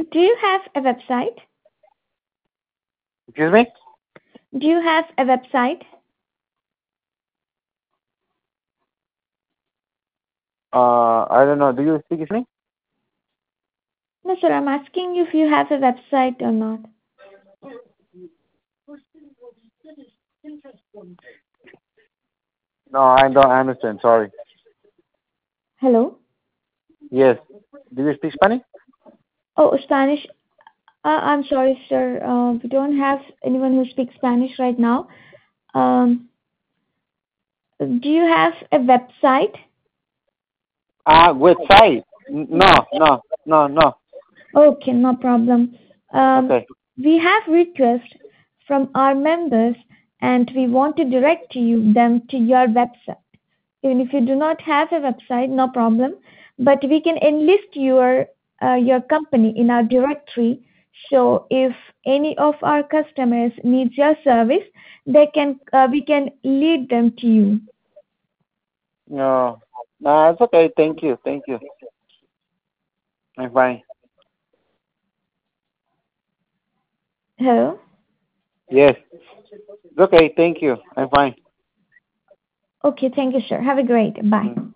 Do you have a website? Excuse me? Do you have a website? I don't know. Do you speak Spanish? No, sir, I'm asking you if you have a website or not. No, I don't understand. Sorry. Hello? Yes. Do you speak Spanish? Oh, Spanish. I'm sorry, sir. We don't have anyone who speaks Spanish right now. Um, do you have a website? Website? No, no, no, no. Okay, no problem. Um, Okay. we have requests from our members and we want to direct them to your website. Even if you do not have a website, no problem, but we can enlist your company in our directory. So if any of our customers needs your service, we can lead them to you. No. No, it's okay. Thank you. Thank you. I'm fine. Hello? Yes. It's okay. Thank you. I'm fine. Okay, thank you, sir. Have a great day. Bye. Mm.